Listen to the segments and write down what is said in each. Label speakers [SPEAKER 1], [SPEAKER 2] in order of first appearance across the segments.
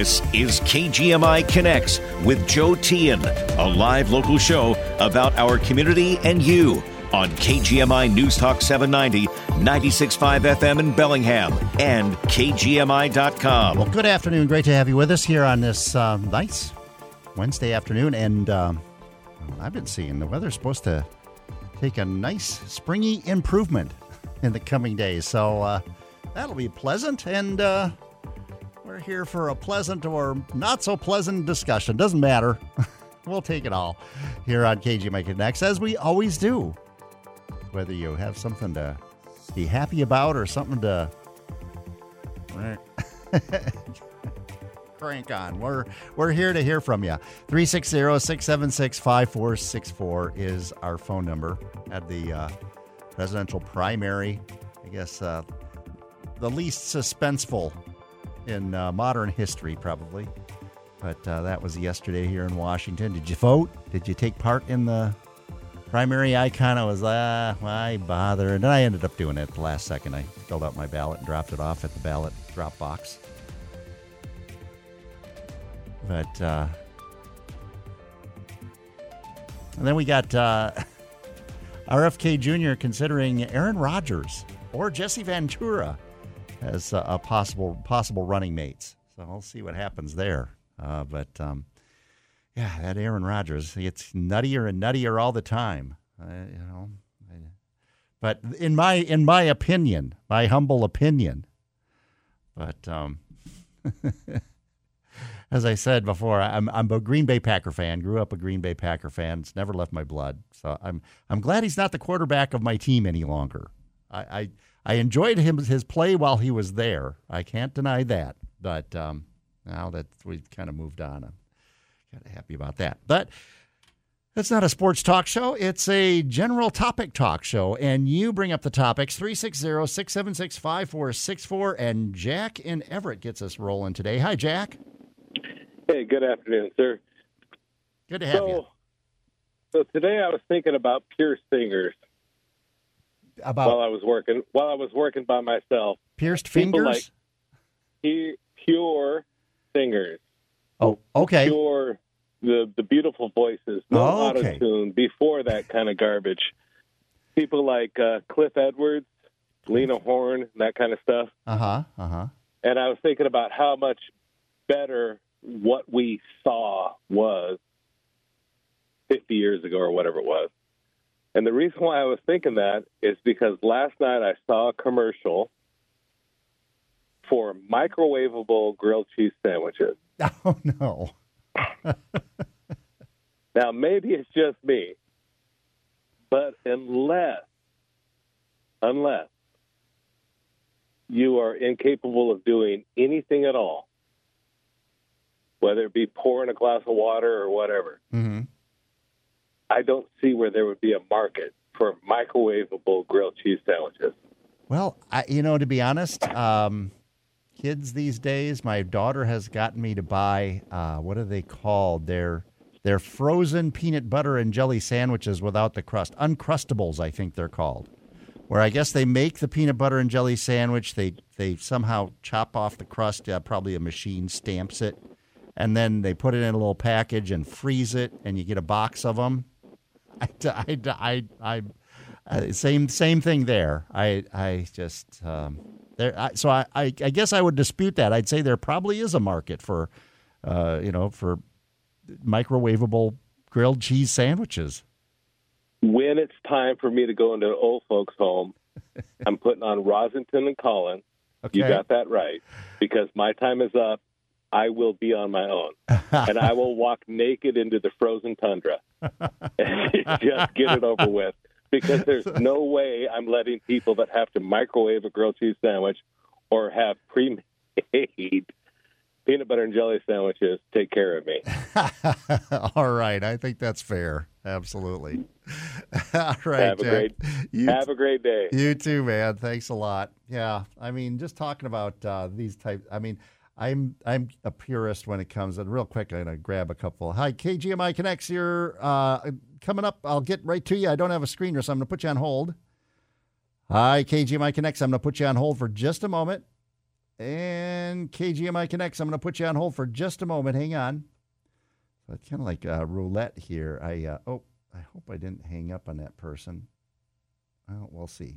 [SPEAKER 1] This is KGMI Connects with Joe Tian, a live local show about our community and you on KGMI News Talk 790, 96.5 FM in Bellingham, and KGMI.com.
[SPEAKER 2] Well, good afternoon. Great to have you with us here on this nice Wednesday afternoon. And I've been seeing the weather's supposed to take a nice springy improvement in the coming days. So that'll be pleasant. And we're here for a pleasant or not so pleasant discussion. Doesn't matter. We'll take it all here on KGMI Connects, as we always do. Whether you have something to be happy about or something to crank on, we're here to hear from you. 360-676-5464 is our phone number. At the presidential primary, I guess the least suspenseful in modern history, probably. But that was yesterday here in Washington. Did you vote? Did you take part in the primary? I kind of was, why bother? And then I ended up doing it at the last second. I filled out my ballot and dropped it off at the ballot drop box. But, and then we got RFK Jr. considering Aaron Rodgers or Jesse Ventura as a possible running mates. So we'll see what happens there. Yeah, that Aaron Rodgers, it's nuttier and nuttier all the time. But in my opinion, my humble opinion, but as I said before, I'm a Green Bay Packer fan. Grew up a Green Bay Packer fan. It's never left my blood. So I'm glad he's not the quarterback of my team any longer. I enjoyed his play while he was there. I can't deny that. But now that we've kind of moved on, I'm kind of happy about that. But it's not a sports talk show. It's a general topic talk show. And you bring up the topics, 360-676-5464. And Jack in Everett gets us rolling today. Hi, Jack.
[SPEAKER 3] Hey, good afternoon, sir.
[SPEAKER 2] Good to have you.
[SPEAKER 3] So today I was thinking about pure singers. While I was working by myself.
[SPEAKER 2] Pierced fingers?
[SPEAKER 3] Pure singers.
[SPEAKER 2] Oh, okay.
[SPEAKER 3] Pure, the beautiful voices, no auto-tune, before that kind of garbage. People like Cliff Edwards, Lena Horne, that kind of stuff. And I was thinking about how much better what we saw was 50 years ago or whatever it was. And the reason why I was thinking that is because last night I saw a commercial for microwavable grilled cheese sandwiches.
[SPEAKER 2] Oh, no.
[SPEAKER 3] Now, maybe it's just me, but unless you are incapable of doing anything at all, whether it be pouring a glass of water or whatever, I don't see where there would be a market for microwavable grilled cheese sandwiches.
[SPEAKER 2] Well, to be honest, kids these days, my daughter has gotten me to buy, what are they called? They're frozen peanut butter and jelly sandwiches without the crust. Uncrustables, I think they're called. Where I guess they make the peanut butter and jelly sandwich. They somehow chop off the crust. Probably a machine stamps it. And then they put it in a little package and freeze it, and you get a box of them. Same thing there. I guess I would dispute that. I'd say there probably is a market for microwavable grilled cheese sandwiches.
[SPEAKER 3] When it's time for me to go into an old folks' home, I'm putting on Rosenton and Collins. Okay. You got that right, because my time is up. I will be on my own, and I will walk naked into the frozen tundra and just get it over with, because there's no way I'm letting people that have to microwave a grilled cheese sandwich or have pre-made peanut butter and jelly sandwiches take care of me.
[SPEAKER 2] All right. I think that's fair. Absolutely. All right,
[SPEAKER 3] have a great day.
[SPEAKER 2] You too, man. Thanks a lot. Yeah. I mean, just talking about these types, I mean, I'm a purist when it comes, and real quick, I'm going to grab a couple. Hi, KGMI Connects here. Coming up, I'll get right to you. I don't have a screener, so I'm going to put you on hold. Hi, KGMI Connects. I'm going to put you on hold for just a moment. And KGMI Connects, I'm going to put you on hold for just a moment. Hang on. So it's kind of like roulette here. I hope I didn't hang up on that person. Well, we'll see.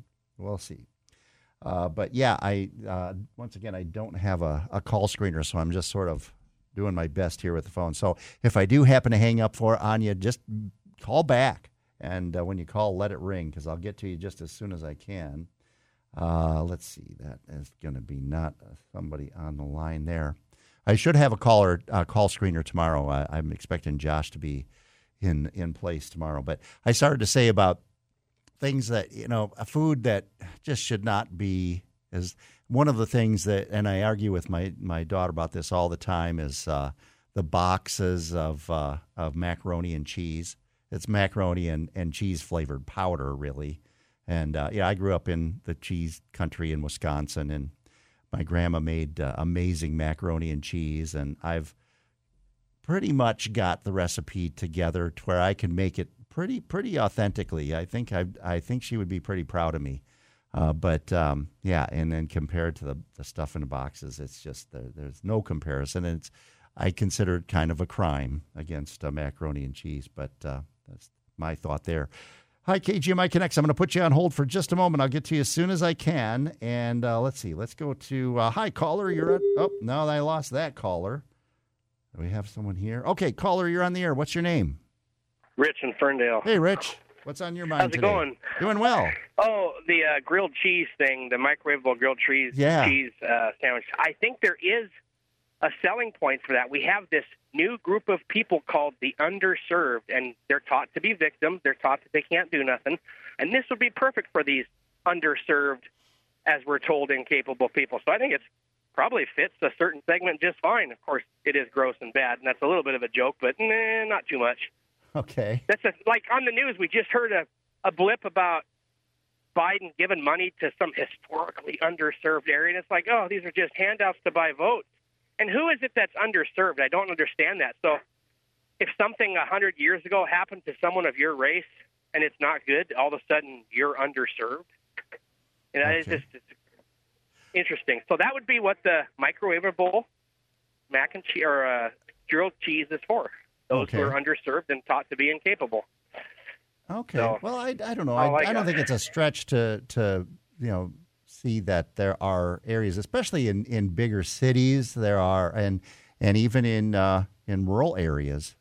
[SPEAKER 2] But yeah, once again, I don't have a call screener, so I'm just sort of doing my best here with the phone. So if I do happen to hang up on you, just call back. And when you call, let it ring, because I'll get to you just as soon as I can. Let's see. That is going to be not somebody on the line there. I should have a call screener tomorrow. I'm expecting Josh to be in place tomorrow. But I started to say about things that, a food that just should not be, is one of the things that, and I argue with my daughter about this all the time, is the boxes of macaroni and cheese. It's macaroni and cheese flavored powder, really. And, I grew up in the cheese country in Wisconsin, and my grandma made amazing macaroni and cheese, and I've pretty much got the recipe together to where I can make it pretty authentically. I think she would be pretty proud of me. And then compared to the stuff in the boxes, it's just there's no comparison. And I consider it kind of a crime against macaroni and cheese, but that's my thought there. Hi, KGMI Connects. I'm going to put you on hold for just a moment. I'll get to you as soon as I can. And let's see. Let's go to, hi, caller. You're on. Oh, no, I lost that caller. Do we have someone here? Okay, caller, you're on the air. What's your name?
[SPEAKER 4] Rich in Ferndale.
[SPEAKER 2] Hey, Rich. What's on your mind
[SPEAKER 4] How's it
[SPEAKER 2] today?
[SPEAKER 4] going?
[SPEAKER 2] Doing well.
[SPEAKER 4] Oh, the grilled cheese thing, the microwavable grilled cheese sandwich. I think there is a selling point for that. We have this new group of people called the underserved, and they're taught to be victims. They're taught that they can't do nothing. And this would be perfect for these underserved, as we're told, incapable people. So I think it probably fits a certain segment just fine. Of course, it is gross and bad, and that's a little bit of a joke, but not too much.
[SPEAKER 2] Okay.
[SPEAKER 4] Like on the news, we just heard a blip about Biden giving money to some historically underserved area, and it's like, oh, these are just handouts to buy votes. And who is it that's underserved? I don't understand that. So if something 100 years ago happened to someone of your race and it's not good, all of a sudden you're underserved. And it's interesting. So that would be what the microwavable mac and cheese or grilled cheese is for. Those who are underserved and taught to be incapable.
[SPEAKER 2] Okay.
[SPEAKER 4] So,
[SPEAKER 2] well, I don't know. I don't think it's a stretch to see that there are areas, especially in bigger cities, there are, and even in rural areas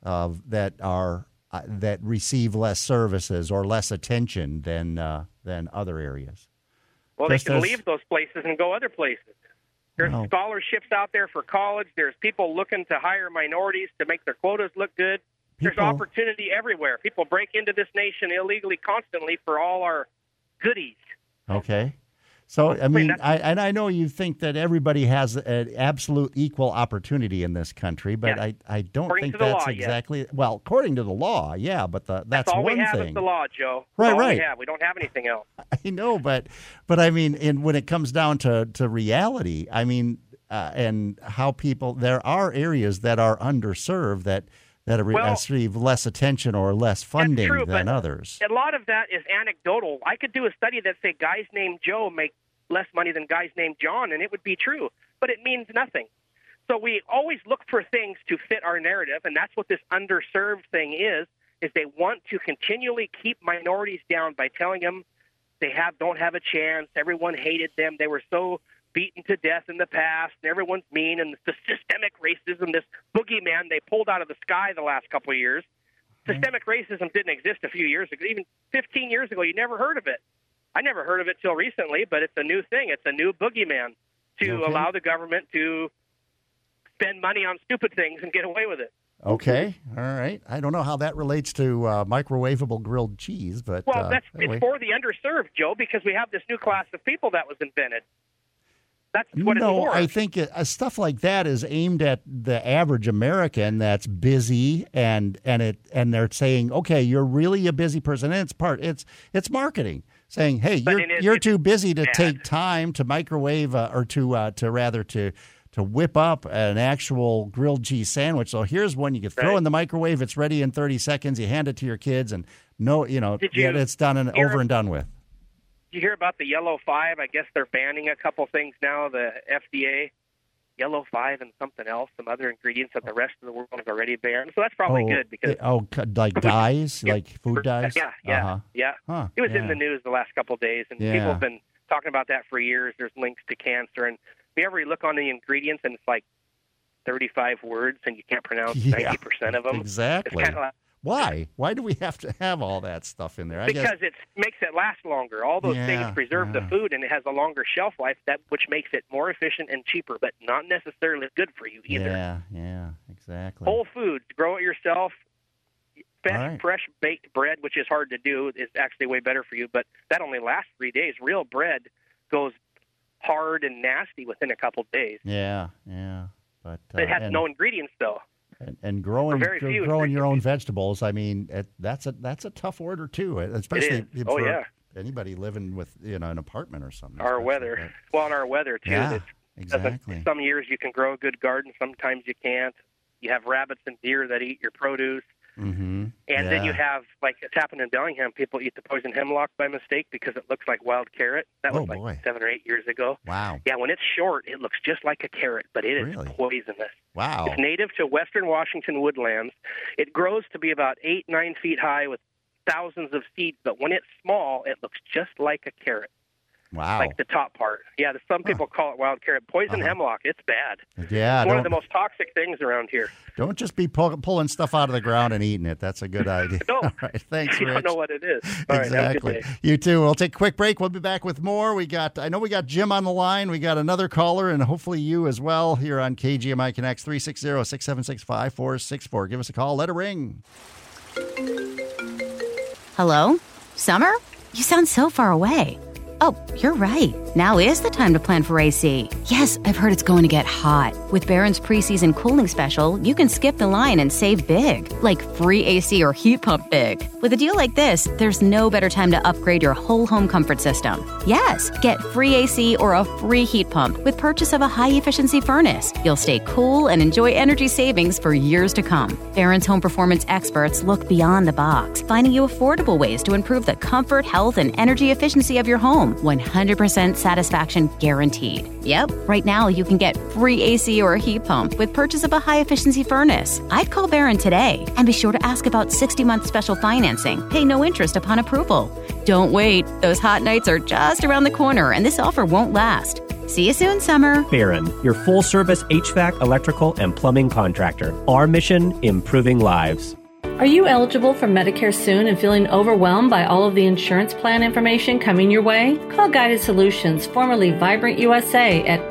[SPEAKER 2] that receive less services or less attention than other areas.
[SPEAKER 4] Well, they can leave those places and go other places. There's scholarships out there for college. There's people looking to hire minorities to make their quotas look good. There's opportunity everywhere. People break into this nation illegally constantly for all our goodies.
[SPEAKER 2] Okay. So, I know you think that everybody has an absolute equal opportunity in this country, but I don't think that's exactly well, according to the law, yeah, but that's
[SPEAKER 4] all
[SPEAKER 2] one
[SPEAKER 4] we have
[SPEAKER 2] thing.
[SPEAKER 4] is the law, Joe.
[SPEAKER 2] Right.
[SPEAKER 4] We don't have anything else.
[SPEAKER 2] I know, but I mean, when it comes down to reality, I mean, and how people, there are areas that are underserved that receive less attention or less funding than others.
[SPEAKER 4] A lot of that is anecdotal. I could do a study that say guys named Joe make less money than guys named John, and it would be true, but it means nothing. So we always look for things to fit our narrative, and that's what this underserved thing is they want to continually keep minorities down by telling them they don't have a chance, everyone hated them, they were so beaten to death in the past, and everyone's mean, and the systemic racism, this boogeyman they pulled out of the sky the last couple of years. Systemic racism didn't exist a few years ago. Even 15 years ago, you never heard of it. I never heard of it till recently, but it's a new thing. It's a new boogeyman to allow the government to spend money on stupid things and get away with it.
[SPEAKER 2] Okay. All right. I don't know how that relates to microwavable grilled cheese, but
[SPEAKER 4] it's for the underserved, Joe, because we have this new class of people that was invented. That's what it's for.
[SPEAKER 2] I think stuff like that is aimed at the average American that's busy, and they're saying, okay, you're really a busy person, and it's marketing, saying, hey, you're too busy to take time to microwave or to whip up an actual grilled cheese sandwich. So here's one you can throw in the microwave. It's ready in 30 seconds. You hand it to your kids, and it's done and over and done with.
[SPEAKER 4] you hear about the Yellow 5? I guess they're banning a couple things now, the FDA. Yellow 5 and something else, some other ingredients that the rest of the world has already banned. So that's probably good because
[SPEAKER 2] like dyes, like food dyes.
[SPEAKER 4] Yeah.
[SPEAKER 2] Huh,
[SPEAKER 4] it was in the news the last couple of days, and people have been talking about that for years. There's links to cancer, and if you ever look on the ingredients, and it's like 35 words, and you can't pronounce 90% of them.
[SPEAKER 2] Exactly.
[SPEAKER 4] It's kind of like,
[SPEAKER 2] why? Why do we have to have all that stuff in there?
[SPEAKER 4] Because it makes it last longer. All those things preserve the food, and it has a longer shelf life, which makes it more efficient and cheaper, but not necessarily good for you either.
[SPEAKER 2] Yeah, exactly.
[SPEAKER 4] Whole foods, grow it yourself. Fresh baked bread, which is hard to do, is actually way better for you, but that only lasts 3 days. Real bread goes hard and nasty within a couple days.
[SPEAKER 2] Yeah. But
[SPEAKER 4] it has no ingredients, though.
[SPEAKER 2] And growing your own vegetables, I mean, that's a tough order too, especially for anybody living with an apartment or something.
[SPEAKER 4] Our weather too.
[SPEAKER 2] Yeah, exactly.
[SPEAKER 4] Some years you can grow a good garden, sometimes you can't. You have rabbits and deer that eat your produce.
[SPEAKER 2] Mm-hmm.
[SPEAKER 4] And then you have, like it's happened in Bellingham, people eat the poison hemlock by mistake because it looks like wild carrot. That was 7 or 8 years ago.
[SPEAKER 2] Wow.
[SPEAKER 4] Yeah, when it's short, it looks just like a carrot, but it is poisonous.
[SPEAKER 2] Wow.
[SPEAKER 4] It's native to western Washington woodlands. It grows to be about 8-9 feet high with thousands of seeds, but when it's small, it looks just like a carrot.
[SPEAKER 2] Wow.
[SPEAKER 4] Like the top part. Yeah, some people call it wild carrot. Poison hemlock, it's bad.
[SPEAKER 2] Yeah.
[SPEAKER 4] It's one of the most toxic things around here.
[SPEAKER 2] Don't just be pulling stuff out of the ground and eating it. That's a good idea.
[SPEAKER 4] No.
[SPEAKER 2] All right, thanks,
[SPEAKER 4] You
[SPEAKER 2] Rich.
[SPEAKER 4] don't know what it is. All right, have a good day.
[SPEAKER 2] You too. We'll take a quick break. We'll be back with more. I know we got Jim on the line. We got another caller, and hopefully you as well here on KGMI Connects 360-676-5464. Give us a call. Let it ring.
[SPEAKER 5] Hello? Summer? You sound so far away. Oh, you're right. Now is the time to plan for AC. Yes, I've heard it's going to get hot. With Barron's preseason cooling special, you can skip the line and save big, like free AC or heat pump big. With a deal like this, there's no better time to upgrade your whole home comfort system. Yes, get free AC or a free heat pump with purchase of a high-efficiency furnace. You'll stay cool and enjoy energy savings for years to come. Barron's home performance experts look beyond the box, finding you affordable ways to improve the comfort, health, and energy efficiency of your home. 100% satisfaction guaranteed. Yep, right now you can get free AC or a heat pump with purchase of a high-efficiency furnace. I'd call Barron today and be sure to ask about 60-month special financing. Pay no interest upon approval. Don't wait. Those hot nights are just around the corner and this offer won't last. See you soon, Summer.
[SPEAKER 6] Barron, your full-service HVAC, electrical, and plumbing contractor. Our mission, improving lives.
[SPEAKER 7] Are you eligible for Medicare soon and feeling overwhelmed by all of the insurance plan information coming your way? Call Guided Solutions, formerly Vibrant USA, at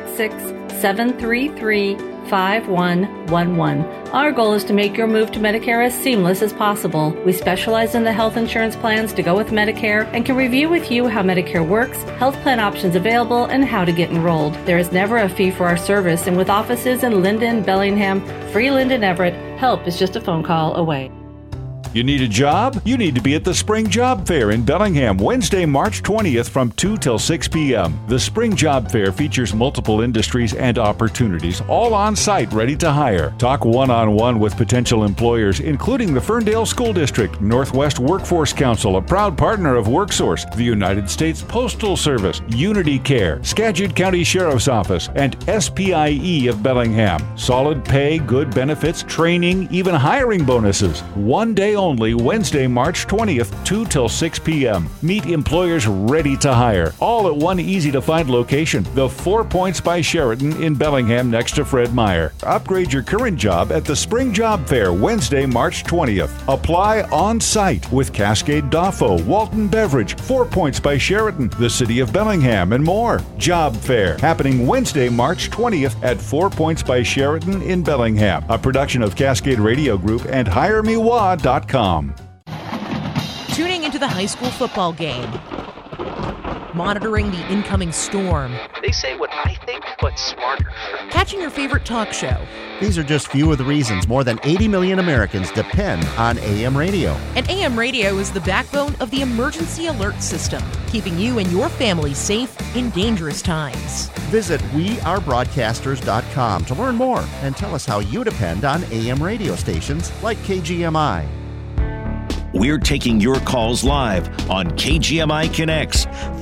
[SPEAKER 7] 866-733-5111. Our goal is to make your move to Medicare as seamless as possible. We specialize in the health insurance plans to go with Medicare and can review with you how Medicare works, health plan options available, and how to get enrolled. There is never a fee for our service, and with offices in Linden, Bellingham, Freeland, and Everett, help is just a phone call away.
[SPEAKER 8] You need a job? You need to be at the Spring Job Fair in Bellingham, Wednesday, March 20th from 2 till 6 p.m. The Spring Job Fair features multiple industries and opportunities, all on site ready to hire. Talk one-on-one with potential employers, including the Ferndale School District, Northwest Workforce Council, a proud partner of WorkSource, the United States Postal Service, Unity Care, Skagit County Sheriff's Office, and SPIE of Bellingham. Solid pay, good benefits, training, even hiring bonuses. One day only, Wednesday, March 20th, 2 till 6 p.m. Meet employers ready to hire, all at one easy-to-find location, the 4 Points by Sheraton in Bellingham next to Fred Meyer. Upgrade your current job at the Spring Job Fair, Wednesday, March 20th. Apply on-site with Cascade Daffo, Walton Beverage, 4 Points by Sheraton, the City of Bellingham, and more. Job Fair, happening Wednesday, March 20th at 4 Points by Sheraton in Bellingham. A production of Cascade Radio Group and HireMeWa.com.
[SPEAKER 9] Tuning into the high school football game. Monitoring the incoming storm.
[SPEAKER 10] They say what I think, but smarter.
[SPEAKER 9] Catching your favorite talk show.
[SPEAKER 2] These are just few of the reasons more than 80 million Americans depend on AM radio.
[SPEAKER 9] And AM radio is the backbone of the emergency alert system, keeping you and your family safe in dangerous times.
[SPEAKER 2] Visit wearebroadcasters.com to learn more and tell us how you depend on AM radio stations like KGMI.
[SPEAKER 1] We're taking your calls live on KGMI Connects,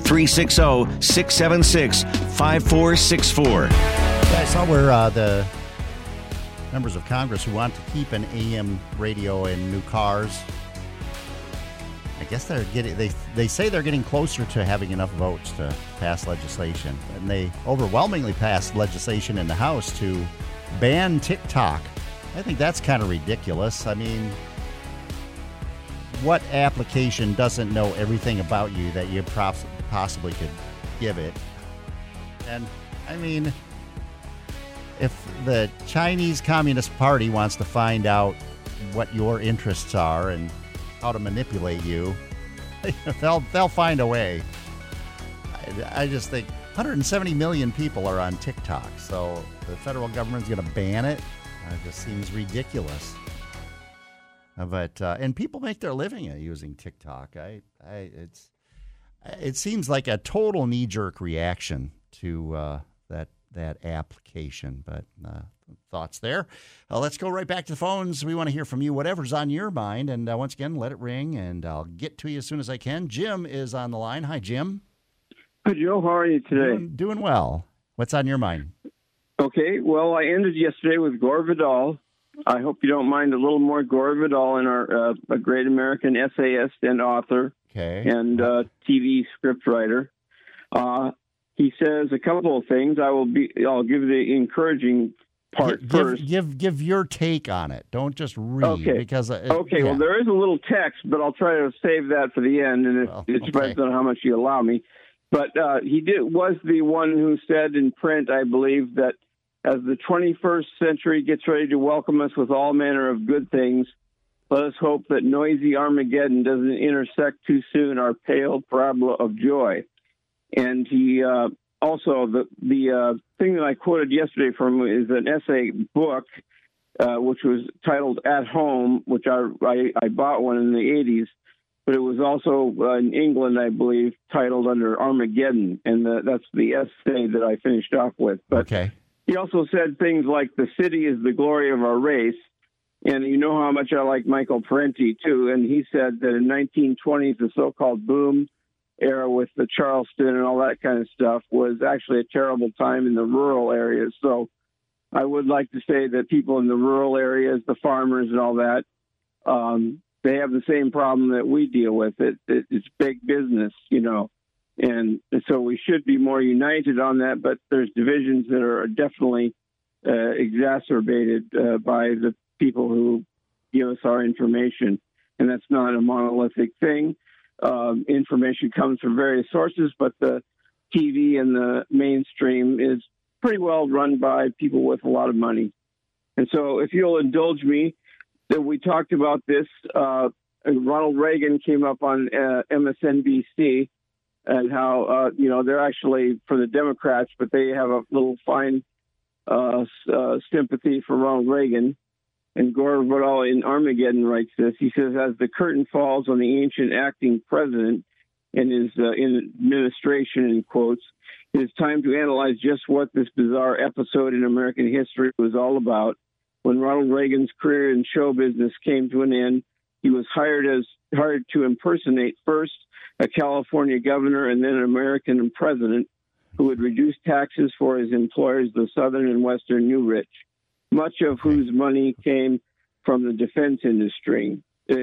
[SPEAKER 1] 360-676-5464.
[SPEAKER 2] I saw where the members of Congress who want to keep an AM radio in new cars, I guess they're getting. They say they're getting closer to having enough votes to pass legislation, and they overwhelmingly passed legislation in the House to ban TikTok. I think that's kind of ridiculous. I mean, what application doesn't know everything about you that you possibly could give it? And I mean, if the Chinese Communist Party wants to find out what your interests are and how to manipulate you, they'll find a way. I just think 170 million people are on TikTok, so the federal government's going to ban it. It just seems ridiculous. But and people make their living at using TikTok. It seems like a total knee-jerk reaction to that application. But thoughts there. Let's go right back to the phones. We want to hear from you, whatever's on your mind. And once again, let it ring, and I'll get to you as soon as I can. Jim is on the line. Hi, Jim.
[SPEAKER 11] Hi, Joe. How are you today?
[SPEAKER 2] Doing well. What's on your mind?
[SPEAKER 11] Okay. Well, I ended yesterday with Gore Vidal. I hope you don't mind a little more Gore Vidal, in our a great American essayist and author, and TV scriptwriter. He says a couple of things. I'll give the encouraging part first.
[SPEAKER 2] Give your take on it. Don't just read.
[SPEAKER 11] Okay.
[SPEAKER 2] Because
[SPEAKER 11] well, there is a little text, but I'll try to save that for the end, and it depends on how much you allow me. But he was the one who said in print, I believe, that as the 21st century gets ready to welcome us with all manner of good things, let us hope that noisy Armageddon doesn't intersect too soon our pale parabola of joy. And he also, the thing that I quoted yesterday from is an essay book, which was titled At Home, which I bought one in the 80s, but it was also in England, I believe, titled under Armageddon, and that's the essay that I finished off with. But he also said things like, the city is the glory of our race, and you know how much I like Michael Parenti, too, and he said that in 1920s, the so-called boom era with the Charleston and all that kind of stuff was actually a terrible time in the rural areas. So I would like to say that people in the rural areas, the farmers and all that, they have the same problem that we deal with. It's big business, and so we should be more united on that, but there's divisions that are definitely exacerbated by the people who give us our information, and that's not a monolithic thing. Information comes from various sources, but the TV and the mainstream is pretty well run by people with a lot of money. And so if you'll indulge me, that we talked about this, Ronald Reagan came up on MSNBC, and how, they're actually for the Democrats, but they have a little fine sympathy for Ronald Reagan. And Gore Vidal in Armageddon writes this. He says, as the curtain falls on the ancient acting president and his administration, in quotes, it is time to analyze just what this bizarre episode in American history was all about. When Ronald Reagan's career in show business came to an end, he was hired to impersonate first a California governor and then an American president who would reduce taxes for his employers, the Southern and Western New Rich, much of whose money came from the defense industry.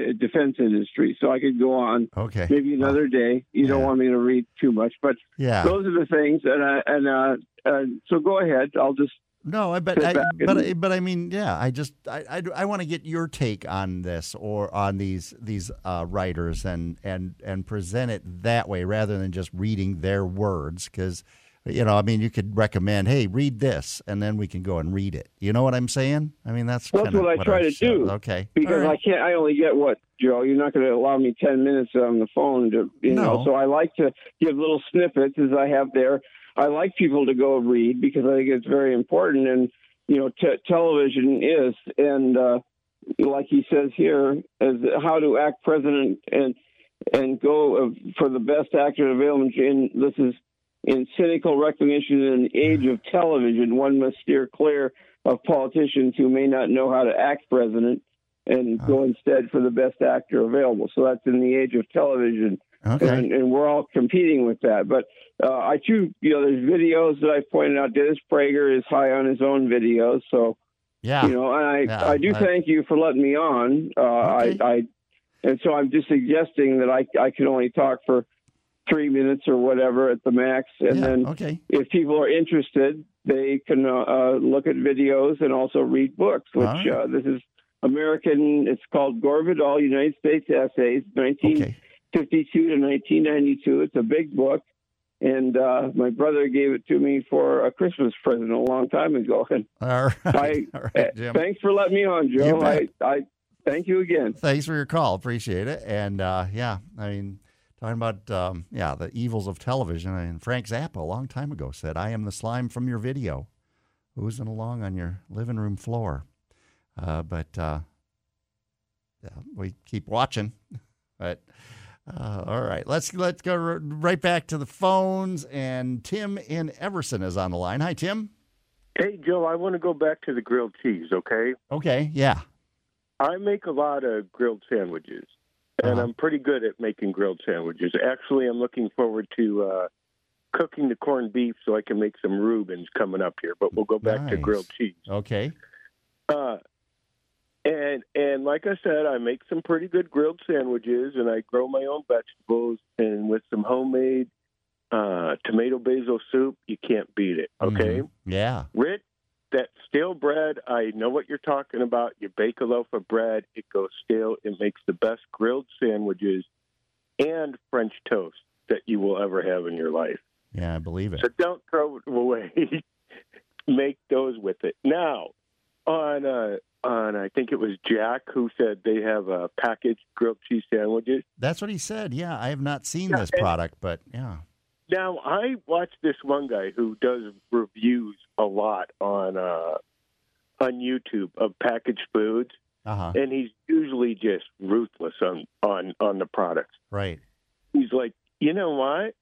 [SPEAKER 11] So I could go on. Okay. Maybe another day. You don't want me to read too much, but those are the things. And so go ahead. I'll just. No, but I mean, I want to get your take on this or on these writers and present it that way rather than just reading their words, because you could recommend, hey, read this, and then we can go and read it. You know what I'm saying? I mean, that's what I try to do. Okay, because I only get Joe? You're not going to allow me 10 minutes on the phone to know. So I like to give little snippets as I have there. I like people to go read because I think it's very important, and television is, and like he says here, as how to act president and go for the best actor available. And this is in cynical recognition in the age of television. One must steer clear of politicians who may not know how to act president. and go instead for the best actor available. So that's in the age of television.
[SPEAKER 2] Okay.
[SPEAKER 11] And we're all competing with that. But I too, there's videos that I pointed out. Dennis Prager is high on his own videos. So,
[SPEAKER 2] yeah,
[SPEAKER 11] and I do thank you for letting me on. And so I'm just suggesting that I can only talk for 3 minutes or whatever at the max. And then if people are interested, they can look at videos and also read books, which this is American. It's called Gore Vidal, United States Essays, 1952 to 1992. It's a big book. And my brother gave it to me for a Christmas present a long time ago. And
[SPEAKER 2] all right, Jim.
[SPEAKER 11] Thanks for letting me on, Joe. I thank you again.
[SPEAKER 2] Thanks for your call. Appreciate it. And I mean, talking about the evils of television. I mean, Frank Zappa a long time ago said, "I am the slime from your video, oozing along on your living room floor." We keep watching. But all right, let's go right back to the phones. And Tim in Everson is on the line. Hi, Tim.
[SPEAKER 12] Hey, Joe. I want to go back to the grilled cheese. Okay.
[SPEAKER 2] Okay. Yeah.
[SPEAKER 12] I make a lot of grilled sandwiches, and I'm pretty good at making grilled sandwiches. Actually, I'm looking forward to cooking the corned beef so I can make some Reubens coming up here. But we'll go back to grilled cheese.
[SPEAKER 2] Okay.
[SPEAKER 12] And like I said, I make some pretty good grilled sandwiches, and I grow my own vegetables, and with some homemade tomato basil soup, you can't beat it. Okay.
[SPEAKER 2] Mm-hmm. Yeah.
[SPEAKER 12] Rich, that stale bread, I know what you're talking about. You bake a loaf of bread, it goes stale. It makes the best grilled sandwiches and French toast that you will ever have in your life.
[SPEAKER 2] Yeah, I believe it.
[SPEAKER 12] So don't throw it away. Make those with it. Now, on I think it was Jack who said they have packaged grilled cheese sandwiches.
[SPEAKER 2] That's what he said. Yeah, I have not seen this product, but yeah.
[SPEAKER 12] Now, I watched this one guy who does reviews a lot on YouTube of packaged foods, and he's usually just ruthless on the products.
[SPEAKER 2] Right.
[SPEAKER 12] He's like, you know what?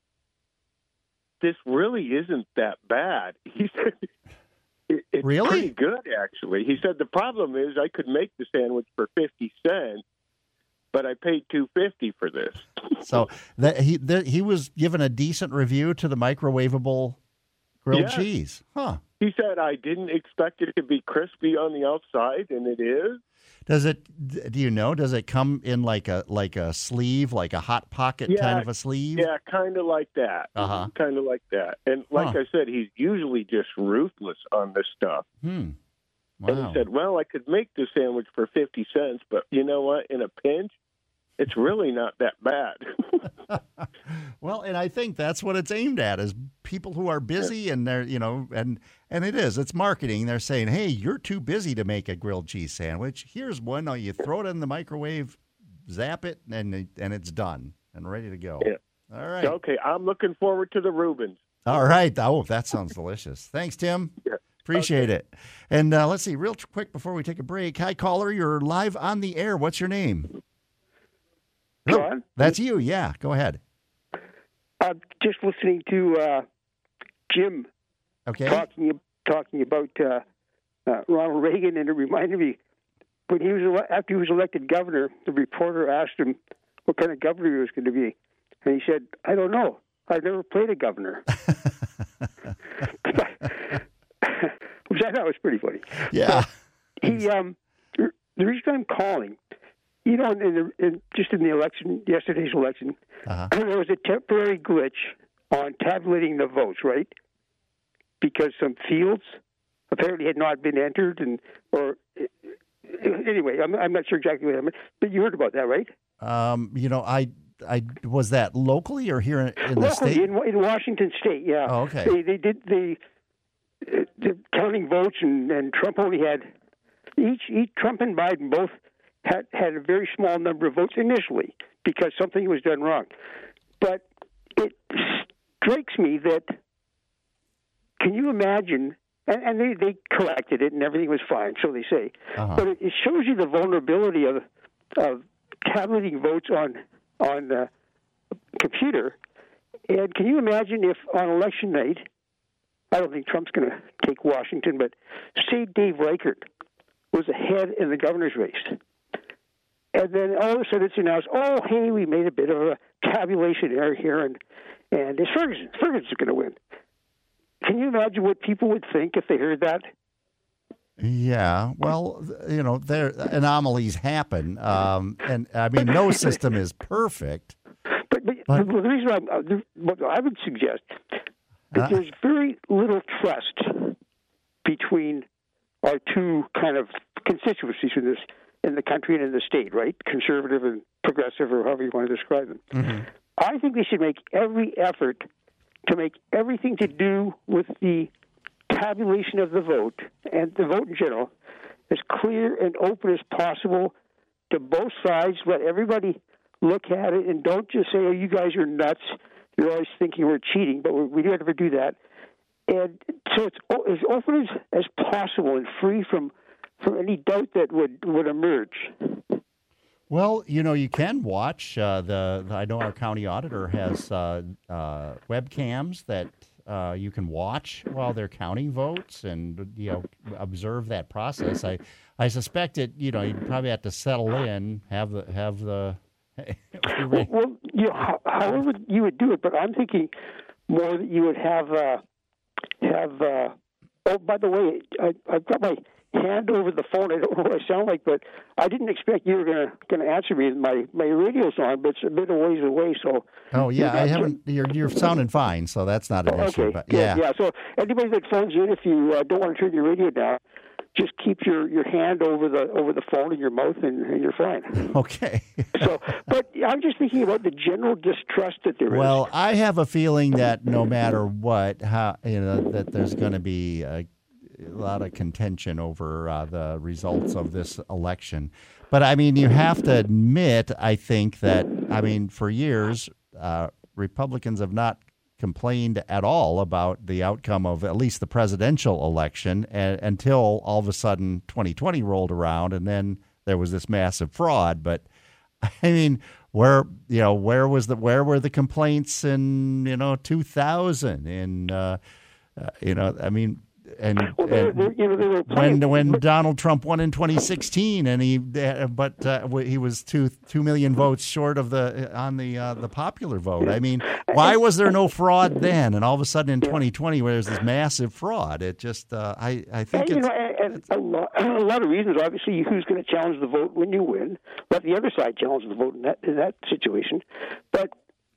[SPEAKER 12] This really isn't that bad. He said it's
[SPEAKER 2] really
[SPEAKER 12] pretty good, actually. He said the problem is I could make the sandwich for 50 cents, but I paid $2.50 for this.
[SPEAKER 2] So he was given a decent review to the microwavable grilled cheese. Huh.
[SPEAKER 12] He said, I didn't expect it to be crispy on the outside, and it is.
[SPEAKER 2] Do you know, does it come in like a sleeve, like a Hot Pocket kind of a sleeve?
[SPEAKER 12] Yeah, kind of like that. Kind of like that. And like I said, he's usually just ruthless on this stuff.
[SPEAKER 2] Wow.
[SPEAKER 12] And he said, well, I could make the sandwich for 50 cents, but you know what? In a pinch, it's really not that bad.
[SPEAKER 2] Well, and I think that's what it's aimed at, is people who are busy and they're, and it is. It's marketing. They're saying, hey, you're too busy to make a grilled cheese sandwich. Here's one. You throw it in the microwave, zap it, and it's done and ready to go.
[SPEAKER 12] Yeah.
[SPEAKER 2] All right.
[SPEAKER 12] Okay, I'm looking forward to the Reubens.
[SPEAKER 2] All right. Oh, that sounds delicious. Thanks, Tim.
[SPEAKER 12] Yeah.
[SPEAKER 2] Appreciate it. And let's see, real quick before we take a break. Hi, caller. You're live on the air. What's your name?
[SPEAKER 13] John?
[SPEAKER 2] That's you. Yeah, go ahead.
[SPEAKER 13] I'm just listening to Jim talking about Ronald Reagan, and it reminded me when after he was elected governor, the reporter asked him what kind of governor he was going to be, and he said, "I don't know. I've never played a governor." Which I thought was pretty funny.
[SPEAKER 2] Yeah.
[SPEAKER 13] The reason I'm calling, in the election, yesterday's election, there was a temporary glitch on tabulating the votes, right? Because some fields apparently had not been entered, anyway, I'm not sure exactly what happened, but you heard about that, right?
[SPEAKER 2] I was that locally or here in the state?
[SPEAKER 13] In Washington State, yeah.
[SPEAKER 2] Oh, okay.
[SPEAKER 13] They did the counting votes, and Trump only had each Trump and Biden both had a very small number of votes initially because something was done wrong. But it strikes me that, can you imagine, and they corrected it and everything was fine, so they say, but it shows you the vulnerability of tabulating votes on the computer. And can you imagine if on election night, I don't think Trump's going to take Washington, but say Dave Reichert was ahead in the governor's race. And then all of a sudden it's announced, oh, hey, we made a bit of a tabulation error here, and it's Ferguson. Ferguson's going to win. Can you imagine what people would think if they heard that?
[SPEAKER 2] Yeah, well, there anomalies happen, and I mean, no system is perfect.
[SPEAKER 13] But the reason what I would suggest that there's very little trust between our two kind of constituencies in the country and in the state, right? Conservative and progressive, or however you want to describe them. Mm-hmm. I think they should make every effort to make everything to do with the tabulation of the vote and the vote in general as clear and open as possible to both sides. Let everybody look at it, and don't just say, oh, you guys are nuts. You're always thinking we're cheating, but we don't ever do that. And so it's as open as possible and free from any doubt that would emerge.
[SPEAKER 2] Well, you can watch. I know our county auditor has webcams that you can watch while they're counting votes, and observe that process. I suspect it. You'd probably have to settle in, have the.
[SPEAKER 13] However you would do it, but I'm thinking more that you would have. Oh, by the way, I've got my hand over the phone. I don't know what I sound like, but I didn't expect you were going to answer me. My radio's on, but it's a bit of ways away. So. Oh
[SPEAKER 2] yeah, I haven't. You're sounding fine, so that's not an issue. But
[SPEAKER 13] yeah. So anybody that phones in, if you don't want to turn your radio down, just keep your hand over the phone in your mouth, and you're fine.
[SPEAKER 2] Okay.
[SPEAKER 13] But I'm just thinking about the general distrust that there is.
[SPEAKER 2] Well, I have a feeling that no matter what, that there's going to be a lot of contention over the results of this election. But I mean, you have to admit, I think that for years, Republicans have not complained at all about the outcome of at least the presidential election until all of a sudden 2020 rolled around, and then there was this massive fraud. But I mean, where were the complaints in 2000? When Donald Trump won in 2016, and he was 2 million votes short of the popular vote. I mean, why was there no fraud then? And all of a sudden in 2020, where there's this massive fraud, it just I think it's
[SPEAKER 13] a lot of reasons. Obviously, who's going to challenge the vote when you win? Let the other side challenge the vote in that situation. But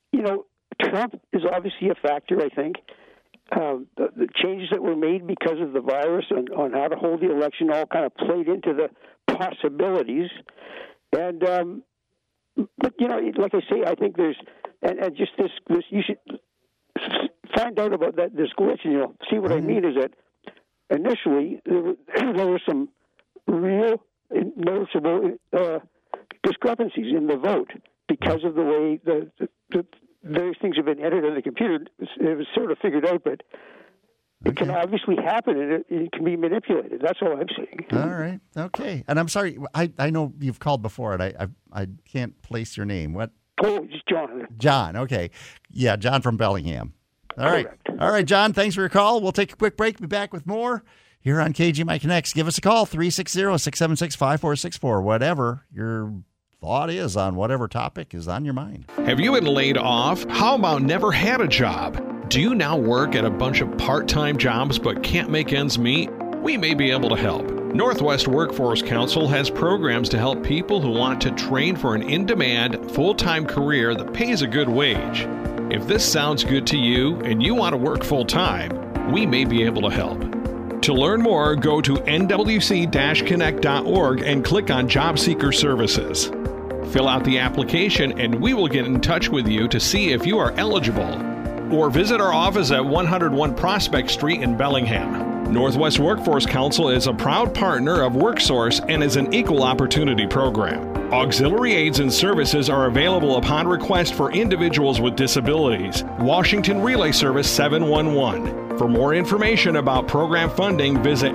[SPEAKER 13] Trump is obviously a factor, I think. The changes that were made because of the virus on how to hold the election all kind of played into the possibilities. And, but, like I say, I think there's, and just this you should find out about this glitch, and you'll see what I mean is that initially there were some real noticeable discrepancies in the vote because of the way the various things have been entered on the computer. It was sort of figured out, but it can obviously happen, and it can be manipulated. That's all I'm saying.
[SPEAKER 2] All right. Okay. And I'm sorry, I know you've called before, and I can't place your name. What?
[SPEAKER 13] Oh, it's John.
[SPEAKER 2] John. Okay. Yeah, John from Bellingham. All right. All right, John, thanks for your call. We'll take a quick break. Be back with more here on KGMI Connects. Give us a call, 360-676-5464, whatever your thought is on whatever topic is on your mind.
[SPEAKER 14] Have you been laid off? How about never had a job? Do you now work at a bunch of part-time jobs but can't make ends meet? We may be able to help. Northwest Workforce Council has programs to help people who want to train for an in-demand, full-time career that pays a good wage. If this sounds good to you and you want to work full-time, we may be able to help. To learn more, go to nwc-connect.org and click on Job Seeker Services. Fill out the application and we will get in touch with you to see if you are eligible. Or visit our office at 101 Prospect Street in Bellingham. Northwest Workforce Council is a proud partner of WorkSource and is an equal opportunity program. Auxiliary aids and services are available upon request for individuals with disabilities. Washington Relay Service 711. For more information about program funding, visit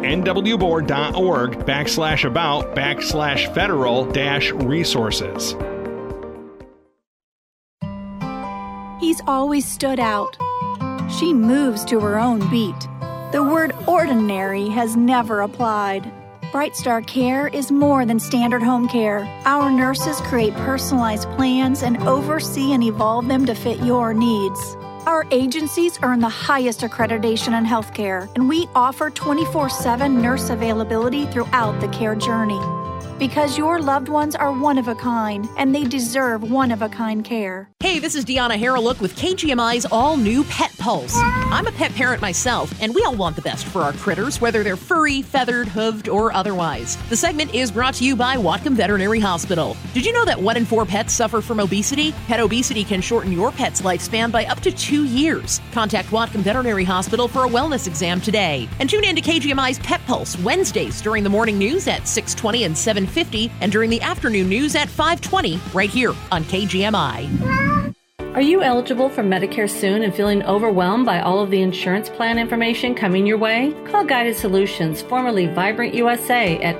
[SPEAKER 14] nwboard.org/about/federal-resources.
[SPEAKER 15] He's always stood out. She moves to her own beat. The word ordinary has never applied. Bright Star Care is more than standard home care. Our nurses create personalized plans and oversee and evolve them to fit your needs. Our agencies earn the highest accreditation in healthcare, and we offer 24/7 nurse availability throughout the care journey. Because your loved ones are one of a kind, and they deserve one-of-a-kind care.
[SPEAKER 9] Hey, this is Deanna Harreluk with KGMI's all-new Pet Pulse. I'm a pet parent myself, and we all want the best for our critters, whether they're furry, feathered, hooved, or otherwise. The segment is brought to you by Whatcom Veterinary Hospital. Did you know that 1 in 4 pets suffer from obesity? Pet obesity can shorten your pet's lifespan by up to 2 years. Contact Whatcom Veterinary Hospital for a wellness exam today. And tune in to KGMI's Pet Pulse Wednesdays during the morning news at 6:20 and 7:50, and during the afternoon news at 5:20, right here on KGMI.
[SPEAKER 7] Are you eligible for Medicare soon and feeling overwhelmed by all of the insurance plan information coming your way? Call Guided Solutions, formerly Vibrant USA, at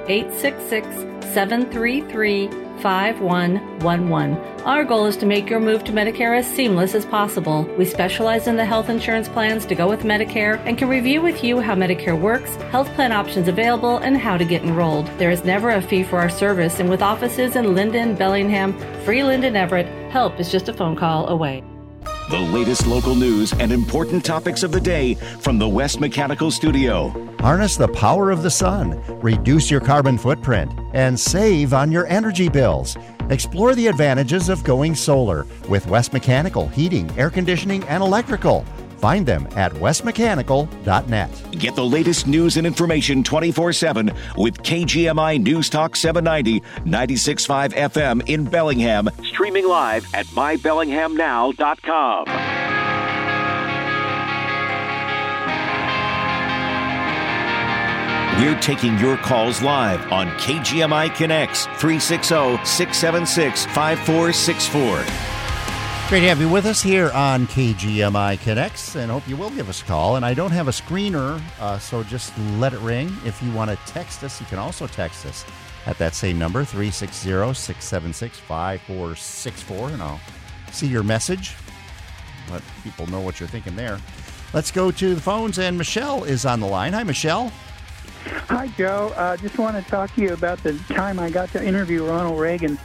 [SPEAKER 7] 866-733-5111. Our goal is to make your move to Medicare as seamless as possible. We specialize in the health insurance plans to go with Medicare and can review with you how Medicare works, health plan options available, and how to get enrolled. There is never a fee for our service, and with offices in Linden, Bellingham, Freeland, and Everett, help is just a phone call away.
[SPEAKER 1] The latest local news and important topics of the day from the West Mechanical Studio.
[SPEAKER 2] Harness the power of the sun, reduce your carbon footprint, and save on your energy bills. Explore the advantages of going solar with West Mechanical Heating, Air Conditioning, and Electrical. Find them at westmechanical.net.
[SPEAKER 1] Get the latest news and information 24/7 with KGMI News Talk 790, 96.5 FM in Bellingham. Streaming live at mybellinghamnow.com. We're taking your calls live on KGMI Connects 360-676-5464.
[SPEAKER 2] Great to have you with us here on KGMI Connects, and hope you will give us a call. And I don't have a screener, so just let it ring. If you want to text us, you can also text us at that same number, 360-676-5464, and I'll see your message. Let people know what you're thinking there. Let's go to the phones, and Michelle is on the line. Hi, Michelle.
[SPEAKER 16] Hi, Joe. Just want to talk to you about the time I got to interview Ronald Reagan.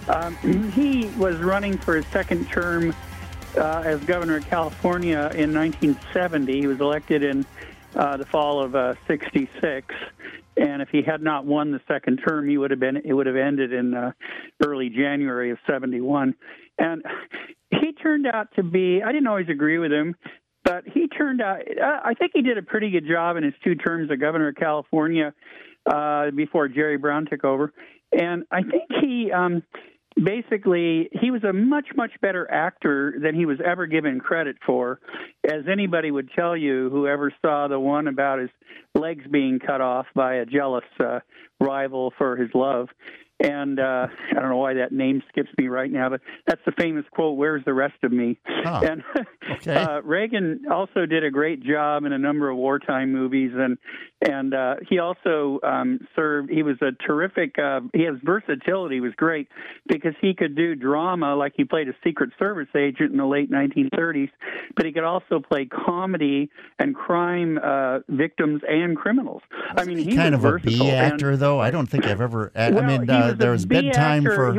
[SPEAKER 16] He was running for his second term as governor of California in 1970. He was elected in the fall of '66, and if he had not won the second term, it would have ended in early January of '71. And he turned out to be, I didn't always agree with him, but he turned out, I think he did a pretty good job in his 2 terms as governor of California before Jerry Brown took over. And I think he basically, he was a much, much better actor than he was ever given credit for. As anybody would tell you, whoever saw the one about his legs being cut off by a jealous rival for his love. And I don't know why that name skips me right now, but that's the famous quote, "Where's the rest of me?" Oh, and okay. Reagan also did a great job in a number of wartime movies, and he also served. He was a terrific. His versatility was great because he could do drama, like he played a Secret Service agent in the late 1930s, but he could also play comedy and crime victims and criminals. I mean, he's
[SPEAKER 2] kind of a
[SPEAKER 16] versatile.
[SPEAKER 2] B actor, though. I don't think I've ever. There was Bedtime for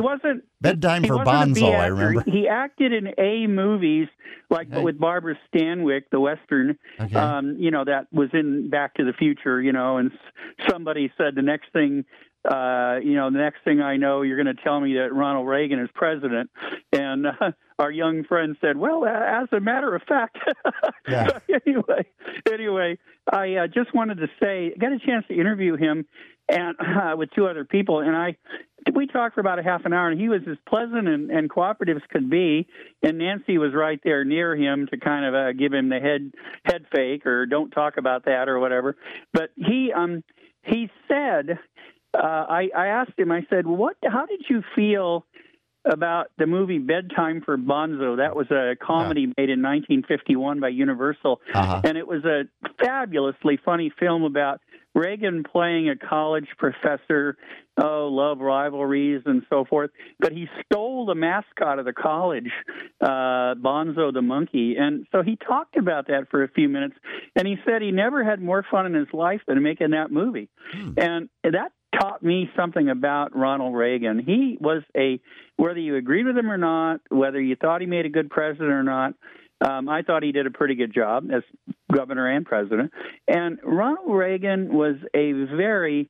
[SPEAKER 2] Bonzo, I remember.
[SPEAKER 16] He acted in A movies, like with Barbara Stanwyck, the Western, that was in Back to the Future, and somebody said the next thing I know, you're going to tell me that Ronald Reagan is president. And our young friend said, well, as a matter of fact. Yeah. Anyway, I just wanted to say, I got a chance to interview him and with 2 other people, and we talked for about a half an hour, and he was as pleasant and cooperative as could be, and Nancy was right there near him to kind of give him the head fake or don't talk about that or whatever. But he said, I asked him, I said, how did you feel about the movie Bedtime for Bonzo? That was a comedy made in 1951 by Universal, and it was a fabulously funny film about Reagan playing a college professor, love rivalries and so forth, but he stole the mascot of the college, Bonzo the monkey. And so he talked about that for a few minutes, and he said he never had more fun in his life than making that movie. And that taught me something about Ronald Reagan. He was whether you agreed with him or not, whether you thought he made a good president or not, I thought he did a pretty good job as governor and president. And Ronald Reagan was a very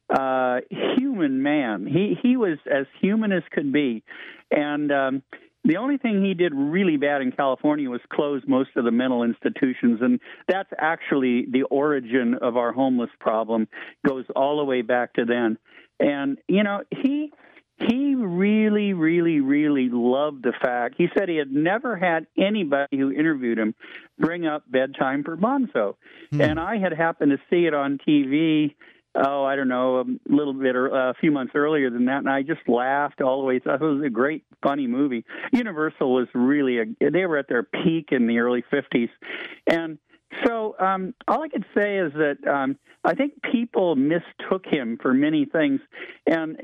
[SPEAKER 16] human man. He was as human as could be. And the only thing he did really bad in California was close most of the mental institutions, and that's actually the origin of our homeless problem, goes all the way back to then. And, he really, really, really loved the fact. He said he had never had anybody who interviewed him bring up Bedtime for Bonzo. And I had happened to see it on TV, I don't know, a few months earlier than that, and I just laughed all the way through. It was a great, funny movie. Universal was really, they were at their peak in the early 50s. And so all I could say is that I think people mistook him for many things. And,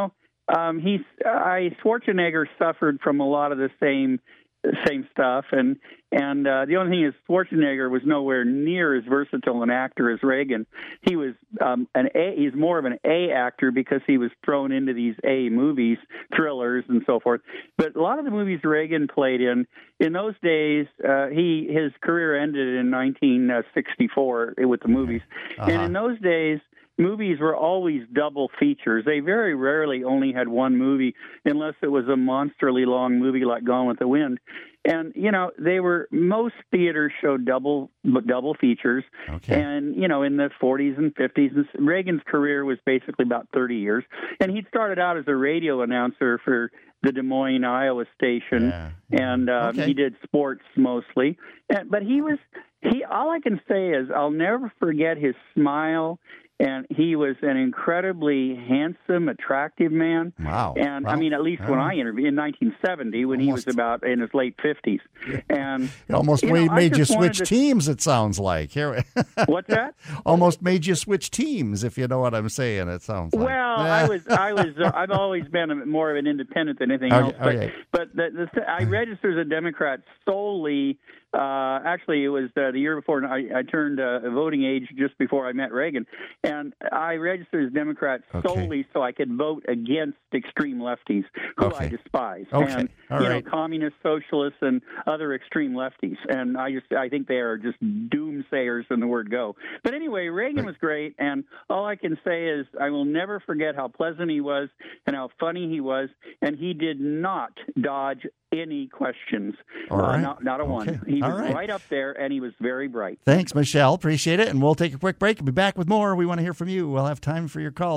[SPEAKER 16] Schwarzenegger suffered from a lot of the same stuff, and the only thing is Schwarzenegger was nowhere near as versatile an actor as Reagan. He was he's more of an A actor because he was thrown into these A movies, thrillers and so forth. But a lot of the movies Reagan played in those days, his career ended in 1964 with the movies, and in those days, movies were always double features. They very rarely only had one movie unless it was a monstrally long movie like Gone with the Wind. And, most theaters showed double features. Okay. And, in the 40s and 50s, Reagan's career was basically about 30 years. And he'd started out as a radio announcer for the Des Moines, Iowa station. Yeah. And he did sports mostly. But all I can say is I'll never forget his smile. And he was an incredibly handsome, attractive man. Wow. And, I mean, at least when I interviewed in 1970, when he was about in his late 50s. And
[SPEAKER 2] it almost made you switch teams, it sounds like.
[SPEAKER 16] What's that?
[SPEAKER 2] Almost made you switch teams, if you know what I'm saying, it sounds like.
[SPEAKER 16] Well, I've always been more of an independent than anything else. But I registered as a Democrat solely. Actually, it was the year before I turned voting age just before I met Reagan. And I registered as Democrat solely so I could vote against extreme lefties, who I despise. And, communist, socialists, and other extreme lefties. And I think they are just doomsayers in the word go. But anyway, Reagan was great. And all I can say is I will never forget how pleasant he was and how funny he was. And he did not dodge any questions. Not a one. He was right up there, and he was very bright.
[SPEAKER 2] Thanks, Michelle. Appreciate it. And we'll take a quick break. We'll be back with more. We want to hear from you. We'll have time for your call,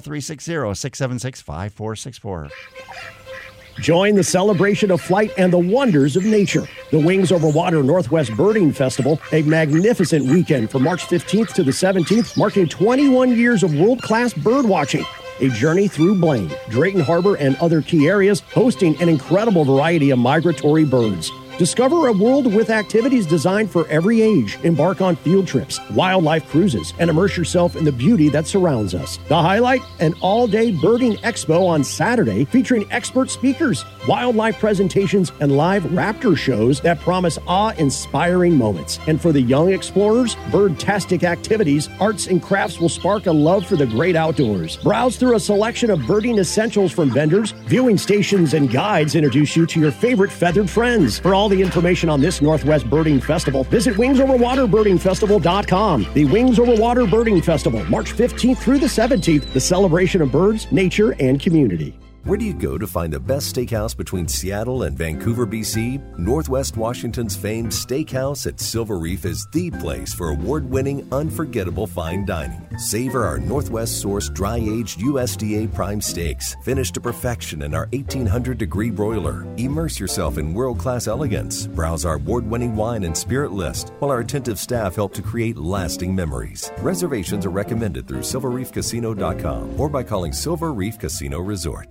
[SPEAKER 2] 360-676-5464.
[SPEAKER 17] Join the celebration of flight and the wonders of nature. The Wings Over Water Northwest Birding Festival, a magnificent weekend from March 15th to the 17th, marking 21 years of world-class bird watching. A journey through Blaine, Drayton Harbor, and other key areas, hosting an incredible variety of migratory birds. Discover a world with activities designed for every age. Embark on field trips, wildlife cruises, and immerse yourself in the beauty that surrounds us. The highlight, an all-day birding expo on Saturday featuring expert speakers, wildlife presentations, and live raptor shows that promise awe-inspiring moments. And for the young explorers, bird-tastic activities, arts, and crafts will spark a love for the great outdoors. Browse through a selection of birding essentials from vendors, viewing stations, and guides introduce you to your favorite feathered friends. For all the information on this Northwest Birding Festival, visit WingsOverWaterBirdingFestival.com. The Wings Over Water Birding Festival, March 15th through the 17th, the celebration of birds, nature, and community.
[SPEAKER 18] Where do you go to find the best steakhouse between Seattle and Vancouver, BC? Northwest Washington's famed Steakhouse at Silver Reef is the place for award-winning, unforgettable fine dining. Savor our Northwest-sourced, dry-aged USDA prime steaks, finished to perfection in our 1800-degree broiler. Immerse yourself in world-class elegance. Browse our award-winning wine and spirit list, while our attentive staff help to create lasting memories. Reservations are recommended through SilverReefCasino.com or by calling Silver Reef Casino Resort.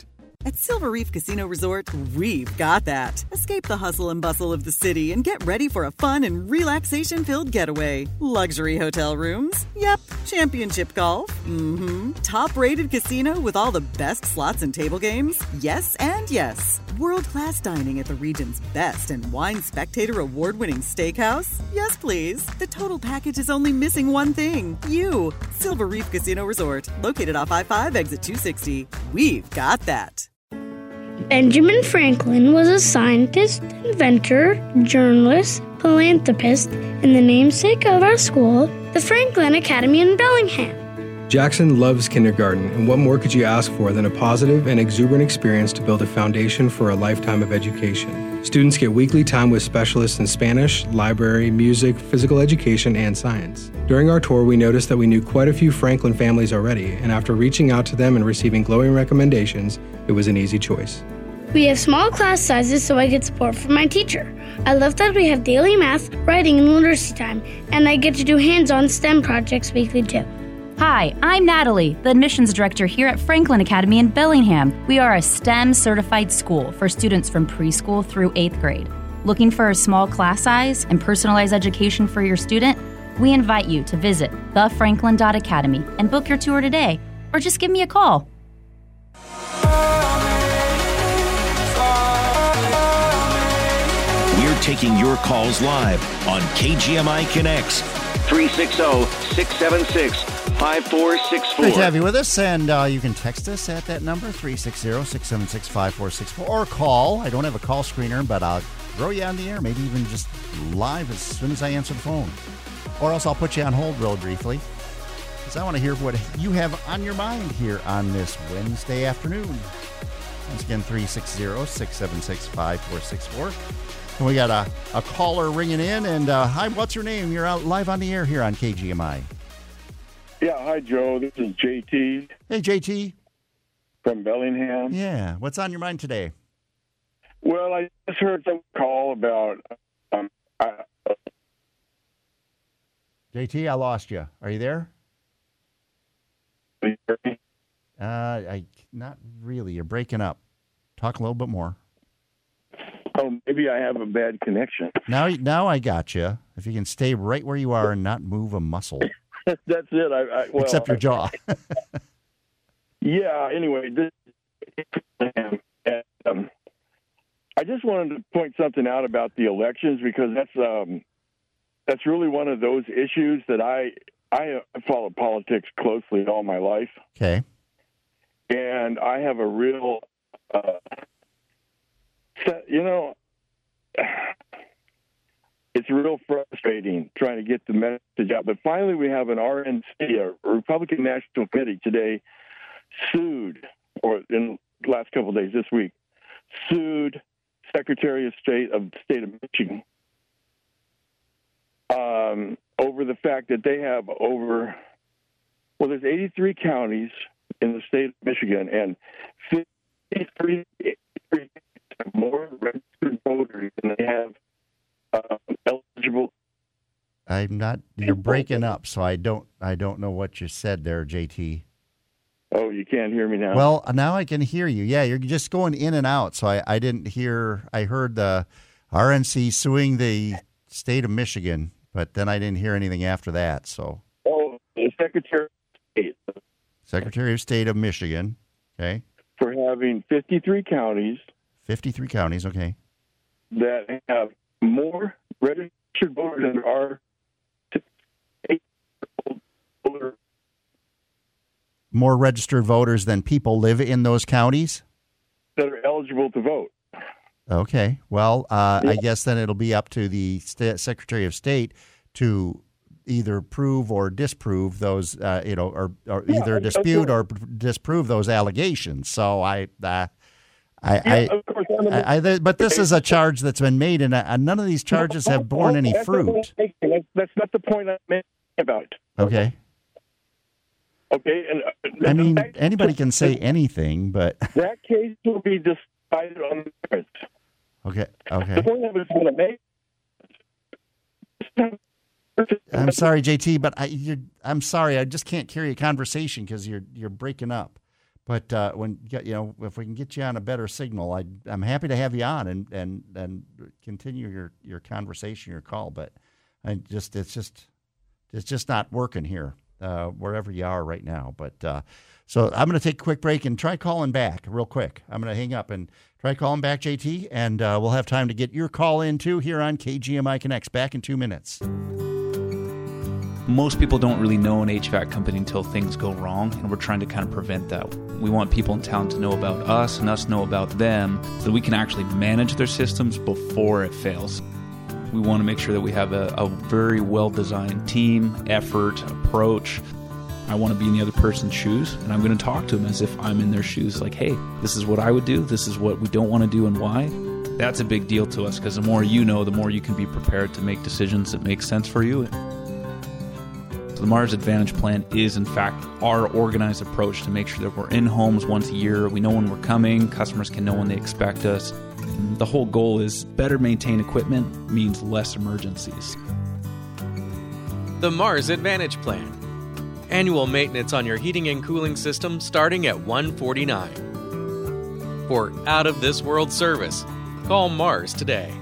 [SPEAKER 19] At Silver Reef Casino Resort, we've got that. Escape the hustle and bustle of the city and get ready for a fun and relaxation-filled getaway. Luxury hotel rooms? Yep. Championship golf? Mm-hmm. Top-rated casino with all the best slots and table games? Yes and yes. World-class dining at the region's best and Wine Spectator award-winning steakhouse? Yes, please. The total package is only missing one thing. You. Silver Reef Casino Resort. Located off I-5, exit 260. We've got that.
[SPEAKER 20] Benjamin Franklin was a scientist, inventor, journalist, philanthropist, and the namesake of our school, the Franklin Academy in Bellingham.
[SPEAKER 21] Jackson loves kindergarten, and what more could you ask for than a positive and exuberant experience to build a foundation for a lifetime of education? Students get weekly time with specialists in Spanish, library, music, physical education, and science. During our tour, we noticed that we knew quite a few Franklin families already, and after reaching out to them and receiving glowing recommendations, it was an easy choice.
[SPEAKER 20] We have small class sizes so I get support from my teacher. I love that we have daily math, writing, and literacy time, and I get to do hands-on STEM projects weekly too.
[SPEAKER 5] Hi, I'm Natalie, the admissions director here at Franklin Academy in Bellingham. We are a STEM certified school for students from preschool through 8th grade. Looking for a small class size and personalized education for your student? We invite you to visit thefranklin.academy and book your tour today, or just give me a call.
[SPEAKER 1] We're taking your calls live on KGMI Connects, 360-676-5464.
[SPEAKER 2] Great to have you with us, and you can text us at that number, 360-676-5464, or call. I don't have a call screener, but I'll throw you on the air, maybe even just live as soon as I answer the phone. Or else I'll put you on hold real briefly, because I want to hear what you have on your mind here on this Wednesday afternoon. Once again, 360-676-5464. And we got a caller ringing in, and hi, what's your name? You're out live on the air here on KGMI.
[SPEAKER 22] Yeah, hi, Joe. This is JT.
[SPEAKER 2] Hey, JT.
[SPEAKER 22] From Bellingham.
[SPEAKER 2] Yeah, what's on your mind today?
[SPEAKER 22] Well, I just heard some call about...
[SPEAKER 2] JT, I lost you. Are you there? Not really. You're breaking up. Talk a little bit more.
[SPEAKER 22] Oh, maybe I have a bad connection.
[SPEAKER 2] Now I got you. If you can stay right where you are and not move a muscle.
[SPEAKER 22] That's it.
[SPEAKER 2] Except your jaw.
[SPEAKER 22] Yeah, anyway, I just wanted to point something out about the elections, because that's really one of those issues that I follow politics closely all my life.
[SPEAKER 2] Okay.
[SPEAKER 22] And I have a real, it's real frustrating trying to get the message out. But finally, we have an RNC, a Republican National Committee today, sued, or in the last couple of days this week, sued Secretary of State of the state of Michigan over the fact that they have there's 83 counties in the state of Michigan, and 53 have more registered voters than they have eligible.
[SPEAKER 2] You're breaking up, so I don't know what you said there, JT.
[SPEAKER 22] Oh, you can't hear me now?
[SPEAKER 2] Well, now I can hear you. Yeah, you're just going in and out, so I didn't hear. I heard the RNC suing the state of Michigan, but then I didn't hear anything after that. So.
[SPEAKER 22] Oh, the Secretary of State.
[SPEAKER 2] Secretary of State of Michigan, okay.
[SPEAKER 22] For having 53 counties.
[SPEAKER 2] 53 counties, okay.
[SPEAKER 22] That have more registered voters than there are voters.
[SPEAKER 2] More registered voters than people live in those counties?
[SPEAKER 22] That are eligible to vote.
[SPEAKER 2] Okay. Well, I guess then it'll be up to the Secretary of State to either prove or disprove those, or either dispute or disprove those allegations. So but this is a charge that's been made, and none of these charges have borne any fruit.
[SPEAKER 22] That's not the point I'm making about it.
[SPEAKER 2] Okay.
[SPEAKER 22] Okay, and
[SPEAKER 2] I mean, anybody can say anything, but
[SPEAKER 22] that case will be decided on the merits.
[SPEAKER 2] Okay.
[SPEAKER 22] The point I was going to make.
[SPEAKER 2] I'm sorry, JT, but I'm sorry. I just can't carry a conversation because you're breaking up. But if we can get you on a better signal, I'm happy to have you on and continue your conversation, your call. But it's just not working here wherever you are right now. But so I'm going to take a quick break and try calling back real quick. I'm going to hang up and try calling back, JT, and we'll have time to get your call in too here on KGMI Connects. Back in 2 minutes.
[SPEAKER 3] Most people don't really know an HVAC company until things go wrong, and we're trying to kind of prevent that. We want people in town to know about us and us know about them so that we can actually manage their systems before it fails. We want to make sure that we have a very well-designed team, effort, approach. I want to be in the other person's shoes, and I'm going to talk to them as if I'm in their shoes, like, hey, this is what I would do, this is what we don't want to do and why. That's a big deal to us, because the more you know, the more you can be prepared to make decisions that make sense for you. The Mars Advantage Plan is, in fact, our organized approach to make sure that we're in homes once a year. We know when we're coming. Customers can know when they expect us. The whole goal is better maintained equipment means less emergencies.
[SPEAKER 4] The Mars Advantage Plan. Annual maintenance on your heating and cooling system starting at $149. For out-of-this-world service, call Mars today.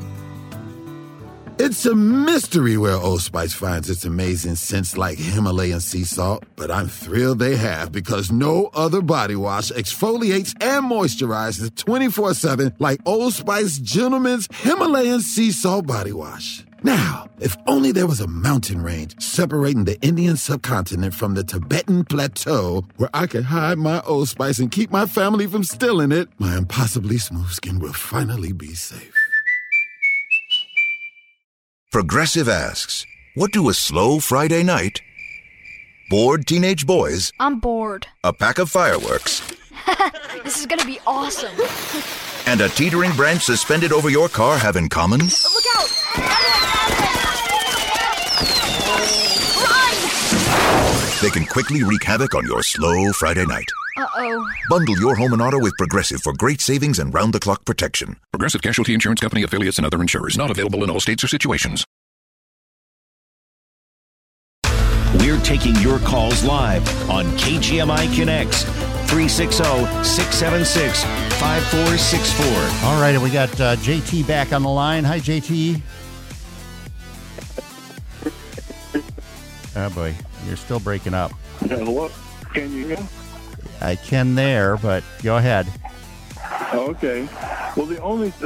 [SPEAKER 23] It's a mystery where Old Spice finds its amazing scents like Himalayan sea salt, but I'm thrilled they have because no other body wash exfoliates and moisturizes 24/7 like Old Spice Gentleman's Himalayan sea salt body wash. Now, if only there was a mountain range separating the Indian subcontinent from the Tibetan plateau where I could hide my Old Spice and keep my family from stealing it, my impossibly smooth skin will finally be safe.
[SPEAKER 24] Progressive asks, what do a slow Friday night, bored teenage boys,
[SPEAKER 20] I'm bored,
[SPEAKER 24] a pack of fireworks,
[SPEAKER 20] this is gonna be awesome,
[SPEAKER 24] and a teetering branch suspended over your car have in common?
[SPEAKER 20] Look out! Run!
[SPEAKER 24] They can quickly wreak havoc on your slow Friday night.
[SPEAKER 20] Uh-oh.
[SPEAKER 24] Bundle your home and auto with Progressive for great savings and round-the-clock protection.
[SPEAKER 25] Progressive Casualty Insurance Company, affiliates, and other insurers. Not available in all states or situations.
[SPEAKER 1] We're taking your calls live on KGMI Connects, 360-676-5464.
[SPEAKER 2] All right, and we got JT back on the line. Hi, JT. Oh, boy. You're still breaking up.
[SPEAKER 22] Hello? Can you hear?
[SPEAKER 2] I can there, but go ahead.
[SPEAKER 22] Okay. Well, the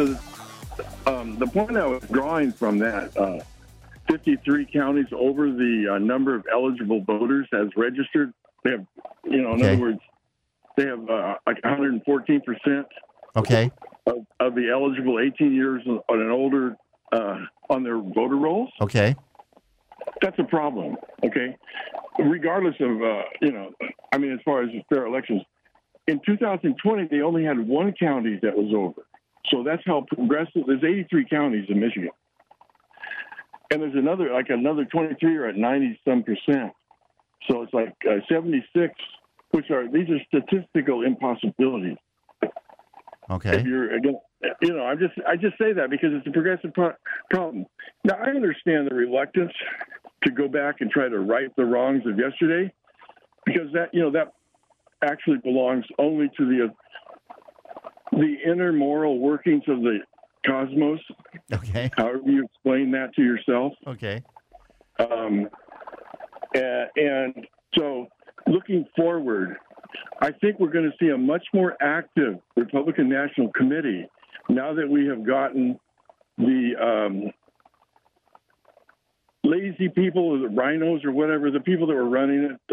[SPEAKER 22] point I was drawing from that, 53 counties over the number of eligible voters as registered. They have, in other words, they have like 114%.
[SPEAKER 2] Okay.
[SPEAKER 22] Of the eligible 18 years and older on their voter rolls.
[SPEAKER 2] Okay.
[SPEAKER 22] That's a problem. Okay. Regardless of, as far as fair elections, in 2020, they only had one county that was over. So that's how progressive. There's 83 counties in Michigan. And there's another 23 are at 90-some%. So it's like 76, these are statistical impossibilities.
[SPEAKER 2] Okay.
[SPEAKER 22] If you're, again, I just say that because it's a progressive problem. Now, I understand the reluctance to go back and try to right the wrongs of yesterday, because that actually belongs only to the inner moral workings of the cosmos.
[SPEAKER 2] Okay.
[SPEAKER 22] However you explain that to yourself.
[SPEAKER 2] Okay.
[SPEAKER 22] And so looking forward, I think we're going to see a much more active Republican National Committee now that we have gotten the lazy people, or the rhinos, or whatever, the people that were running it,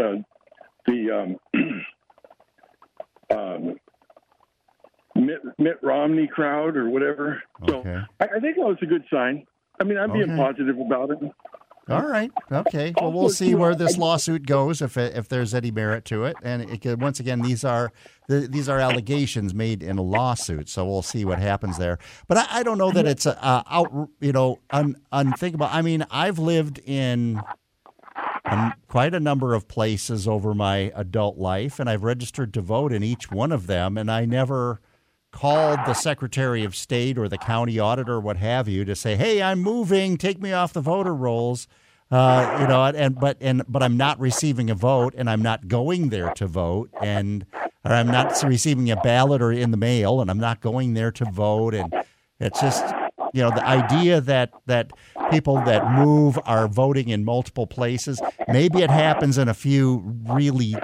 [SPEAKER 22] Mitt Romney crowd or whatever.
[SPEAKER 2] Okay.
[SPEAKER 22] So I think that was a good sign. I mean, I'm being positive about it.
[SPEAKER 2] All right. Okay. Well, we'll see where this lawsuit goes, if there's any merit to it. And once again, these are allegations made in a lawsuit, so we'll see what happens there. But I don't know that it's unthinkable. I mean, I've lived in quite a number of places over my adult life, and I've registered to vote in each one of them, and I never called the Secretary of State or the county auditor or what have you to say, "Hey, I'm moving, take me off the voter rolls," but I'm not receiving a vote, and I'm not going there to vote, and or I'm not receiving a ballot or in the mail, and I'm not going there to vote. And it's just, the idea that people that move are voting in multiple places. Maybe it happens in a few really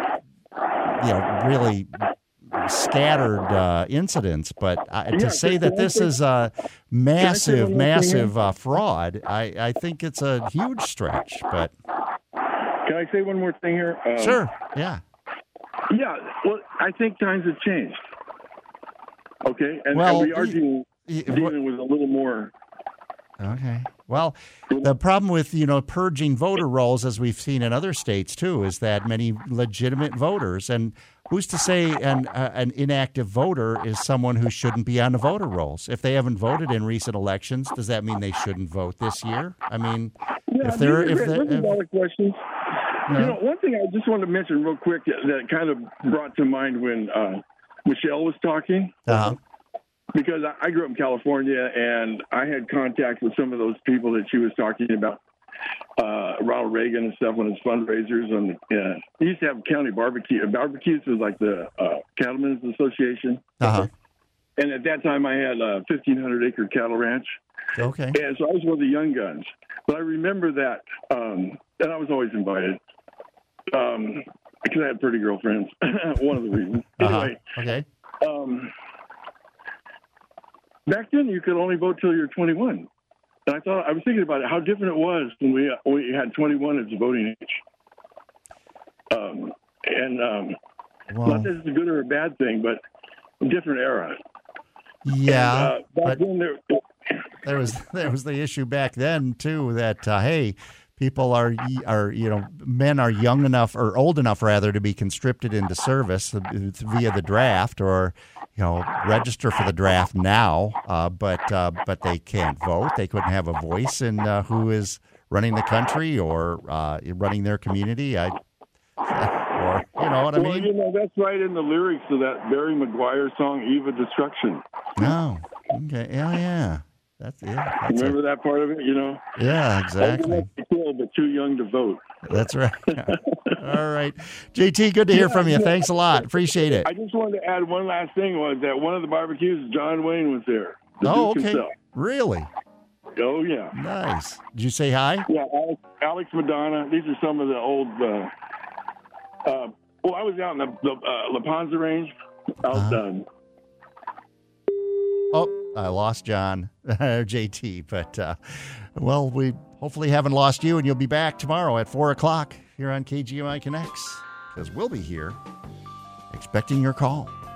[SPEAKER 2] scattered incidents, but to say that this is a massive fraud, I think it's a huge stretch. But
[SPEAKER 22] can I say one more thing here?
[SPEAKER 2] Sure. Yeah.
[SPEAKER 22] Yeah. Well, I think times have changed. Okay, and we are dealing with a little more.
[SPEAKER 2] Okay. Well, the problem with, purging voter rolls, as we've seen in other states, too, is that many legitimate voters, and who's to say an inactive voter is someone who shouldn't be on the voter rolls? If they haven't voted in recent elections, does that mean they shouldn't vote this year? I mean,
[SPEAKER 22] those are valid questions. One thing I just wanted to mention real quick that kind of brought to mind when Michelle was talking.
[SPEAKER 2] Uh-huh.
[SPEAKER 22] Because I grew up in California, and I had contact with some of those people that she was talking about, Ronald Reagan and stuff, on his fundraisers. And he used to have county barbecue. Barbecues was like the Cattlemen's Association.
[SPEAKER 2] Uh-huh.
[SPEAKER 22] And at that time, I had a 1,500-acre cattle ranch.
[SPEAKER 2] Okay.
[SPEAKER 22] And so I was one of the young guns. But I remember that, and I was always invited because I had pretty girlfriends. One of the reasons. Anyway.
[SPEAKER 2] Okay.
[SPEAKER 22] Back then, you could only vote till you're 21. And I was thinking about it, how different it was when we had 21 as the voting age. Not that it's a good or a bad thing, but a different era.
[SPEAKER 2] Yeah,
[SPEAKER 22] and, back then
[SPEAKER 2] there was the issue back then too that hey, people are men are young enough or old enough rather to be conscripted into service via the draft or register for the draft now, but they can't vote. They couldn't have a voice in who is running the country or running their community. You know what I mean?
[SPEAKER 22] That's right in the lyrics of that Barry McGuire song, "Eve of Destruction."
[SPEAKER 2] No. Okay. Yeah.
[SPEAKER 22] Remember that part of it?
[SPEAKER 2] Yeah, exactly.
[SPEAKER 22] Old enough to kill, but too young to vote.
[SPEAKER 2] That's right. All right. JT, good to hear from you. Thanks a lot. Appreciate it.
[SPEAKER 22] I just wanted to add one last thing, was that one of the barbecues, John Wayne was there.
[SPEAKER 2] Oh, okay. Really?
[SPEAKER 22] Oh, yeah.
[SPEAKER 2] Nice. Did you say hi?
[SPEAKER 22] Yeah, Alex Madonna. These are some of the old... I was out in the La Panza Range.
[SPEAKER 2] I lost John, JT, but, we hopefully haven't lost you, and you'll be back tomorrow at 4 o'clock here on KGMI Connects, because we'll be here expecting your call.